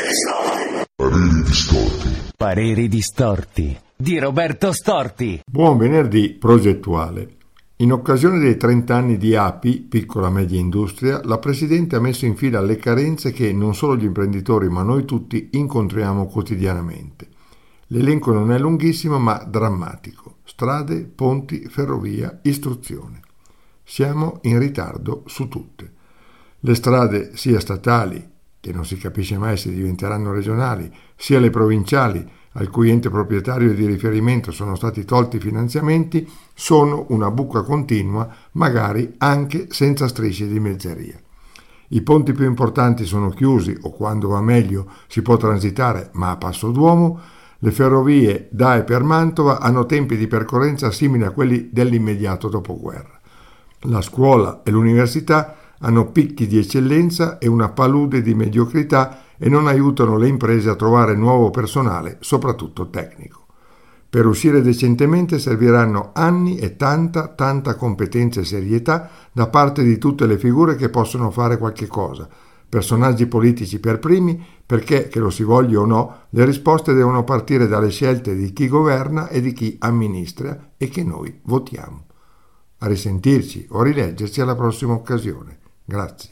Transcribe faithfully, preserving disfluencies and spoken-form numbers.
Pareri distorti. Pareri distorti di Roberto Storti. Buon venerdì progettuale. In occasione dei trenta anni di A P I, piccola media industria, la Presidente ha messo in fila le carenze che non solo gli imprenditori ma noi tutti incontriamo quotidianamente. L'elenco non è lunghissimo ma drammatico. Strade, ponti, ferrovia, istruzione. Siamo in ritardo su tutte. Le strade sia statali, che non si capisce mai se diventeranno regionali, sia le provinciali, al cui ente proprietario e di riferimento sono stati tolti i finanziamenti, sono una buca continua, magari anche senza strisce di mezzeria. I ponti più importanti sono chiusi o, quando va meglio, si può transitare ma a passo d'uomo. Le ferrovie da e per Mantova hanno tempi di percorrenza simili a quelli dell'immediato dopoguerra. La scuola e l'università hanno picchi di eccellenza e una palude di mediocrità e non aiutano le imprese a trovare nuovo personale, soprattutto tecnico. Per uscire decentemente serviranno anni e tanta, tanta competenza e serietà da parte di tutte le figure che possono fare qualche cosa, personaggi politici per primi, perché, che lo si voglia o no, le risposte devono partire dalle scelte di chi governa e di chi amministra e che noi votiamo. A risentirci o rileggerci alla prossima occasione. Grazie.